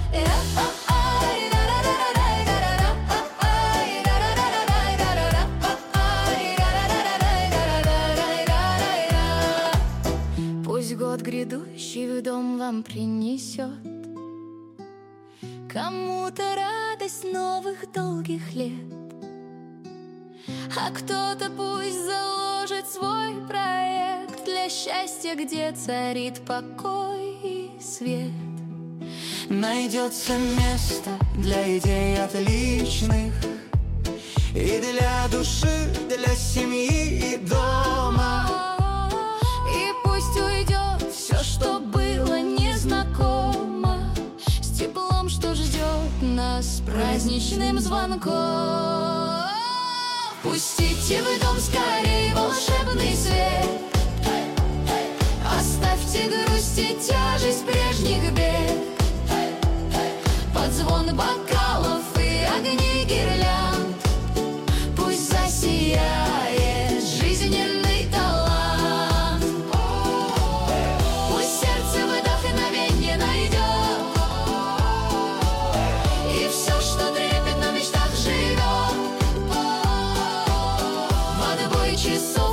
Пусть год грядущий в дом вам принесет кому-то радость новых долгих лет, а кто-то пусть заложит свой проект для счастья, где царит покой и свет. Найдется место для идей отличных и для души, для семьи и дома. И пусть уйдет все, что было незнакомо, с теплом, что ждет нас праздничным звонком. Пустите в дом скорей волшебный свет, оставьте грусть и тяжесть прежних бед. Под звон бокалов и огни гирлянд пусть засияет жизненный талант. Пусть сердце вдохновенье найдет, и все, что трепетно в мечтах живет, в отбой часов